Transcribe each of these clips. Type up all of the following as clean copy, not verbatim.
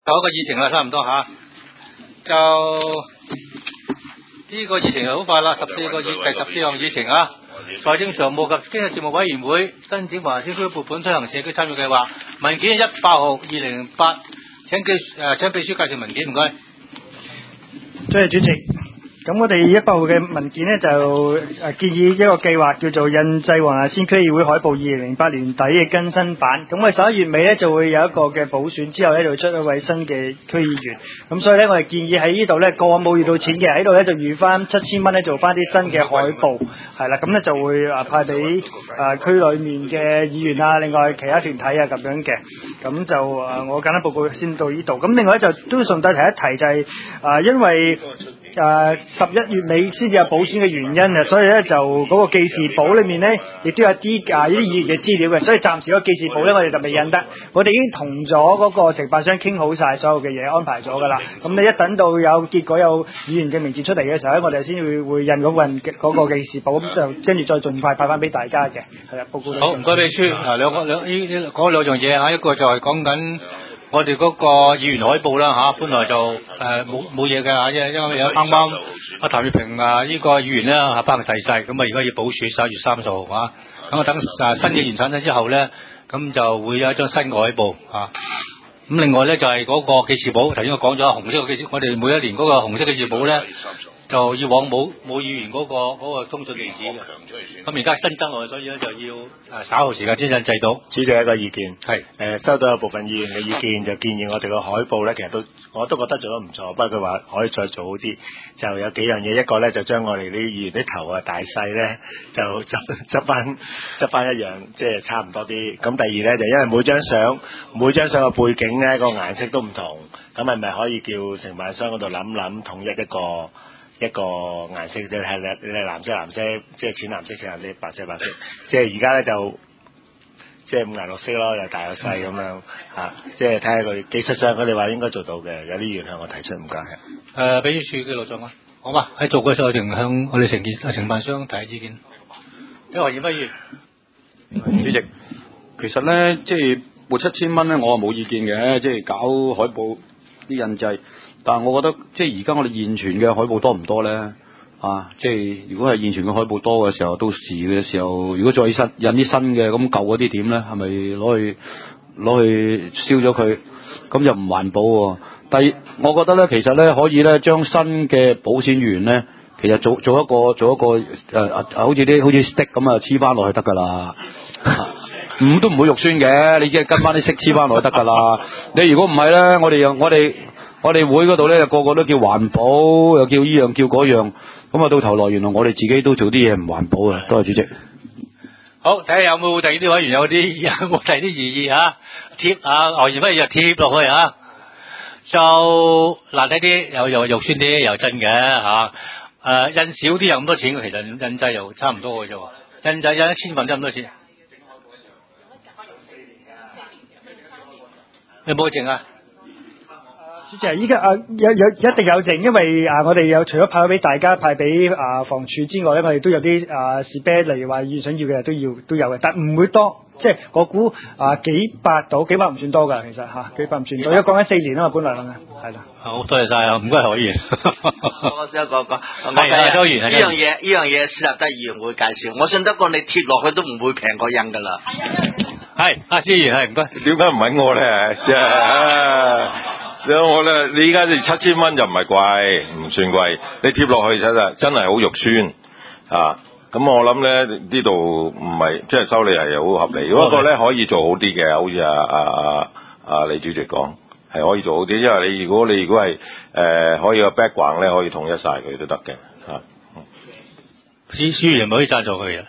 有一個議程啦，差唔多吓，就呢個議程就好快啦，第14項議程啊，財政常務及經濟事務委員會申請華先區撥款推行社區參與計劃，文件100號2008，請秘書介紹文件，唔該。 多謝主席。咁我哋100號嘅文件呢，就建議一個計劃叫做印製黃大仙區議會海報2008年底嘅更新版。咁我哋11月尾呢，就會有一個嘅補選，之後呢，就會出一位新嘅區議員。咁所以呢，我哋建議喺呢度呢，過往冇預到錢嘅喺度呢，就預翻7000蚊呢，做翻啲新嘅海報，係啦。咁呢就會派俾區裏面嘅議員啊，另外其他團體啊咁樣嘅。咁就我簡單報告先到呢度。咁另外就都順帶提一提就係因為11月尾先至有補選嘅原因啊，所以咧就嗰個記事簿裏面咧，亦都有啲呢啲議員嘅資料嘅，所以暫時嗰個記事簿咧，我哋就未印得。我哋已經同咗嗰個承辦商傾好晒所有嘅嘢，安排咗噶啦。咁你一等到有結果有議員嘅名字出嚟嘅時候咧，我哋先會印嗰個記事簿，咁就跟住再盡快派翻俾大家嘅。係啊，報告。 好，唔該秘書。講兩樣嘢嚇，一個就係講緊我哋嗰個議員海報啦嚇，本來就冇嘢嘅嚇，因為有啱啱阿譚月平呢個議員咧嚇翻逝世，咁啊而家要補選11月30號嚇，咁啊等新嘅議員產生之後咧，咁就會有一張新嘅海報嚇。咁另外咧就係嗰個記事簿，頭先我講咗紅色嘅記事，我哋每一年嗰個紅色記事簿咧，就以往冇議員嗰個通訊地址嘅，咁而家新增落去，所以咧就要稍後時間先印製到。 主席一個意見係收到有部分議員嘅意見，就建議我哋個海報咧，其實我都覺得做得唔錯，不過佢話可以再做好啲，就有幾樣嘢，一個咧就將我哋啲議員啲頭啊大細咧就執翻一樣，即係差唔多啲。咁第二咧就因為每張相嘅背景咧個顏色都唔同，咁係咪可以叫承辦商嗰度諗統一個顏色，你係藍色，即係淺藍色，白色，即係而家咧就即係五顏六色咯，又大又細咁樣嚇，即係睇下佢技術上佢哋話應該做到嘅，有啲議員向我提出唔該。 秘書記錄咗啊，好嘛？喺做嘅時候，淨向我哋承辦商提意見。何議員， 主席，其實咧即係撥7000蚊咧，我係冇意見嘅，即係搞海報啲印製。但係我覺得即係而家我哋現存嘅海報多唔多咧？即係如果係現存嘅海報多嘅時候，到時嘅時候，如果再印啲新嘅，咁舊嗰啲點咧？係咪攞去燒咗佢？咁又唔環保喎。我覺得咧，其實咧可以咧將新嘅保險員咧，其實做一個好似 stick 咁黐翻落去得㗎啦。都唔會肉酸嘅，你即係跟翻啲色黐翻落去得㗎啦。你如果唔係咧，我哋會嗰度咧，個個都叫環保，又叫依樣叫嗰樣，咁啊到頭來原來我哋自己都做啲嘢唔環保啊！多謝主席。 好，睇下有冇第二啲委員有冇第二啲異議嚇，貼何議員就貼落去嚇，就難睇啲，又肉酸啲，又真嘅嚇。印少啲又咁多錢，其實印製又差唔多嘅啫喎，印製印1000份都咁多錢。有冇剩啊？ 主席，依家一定有剩，因為我哋有除咗派俾大家，派俾房署之外咧，我哋都有啲spare，例如話議員想要嘅都有嘅，但唔會多，即係我估幾百唔算多㗎，其實幾百唔算多，因為講緊4年啊嘛，本來係啦。 好，多謝晒啊，唔該何議員。 我想講，周議員呢樣嘢施立德議員會介紹，我信得過你貼落去都唔會平過印㗎啦。 係，朱議員係唔該。 點解唔揾我咧？即係。我咧，你依家7000蚊就唔係貴，唔算貴。你貼落去真係好肉酸啊！咁我諗咧呢度唔係即係收你係好合理。不過咧可以做好啲嘅，好似李主席講係可以做好啲，因為你如果係可以個 background 咧可以統一晒佢都得嘅嚇。 司員唔可以贊助佢嘅。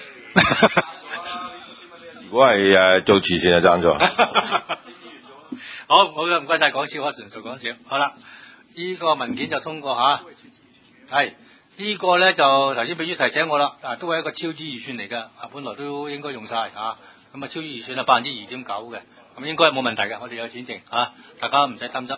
如果係做慈善就贊助。 好嘅，唔該晒，講笑，我純屬講笑。好啦，呢個文件就通過嚇。係呢個咧就頭先秘書提醒我啦，都係一個超支預算嚟㗎，本來都應該用晒嚇，咁超支預算2.9%嘅，咁應該冇問題嘅，我哋有錢剩嚇，大家唔使擔心。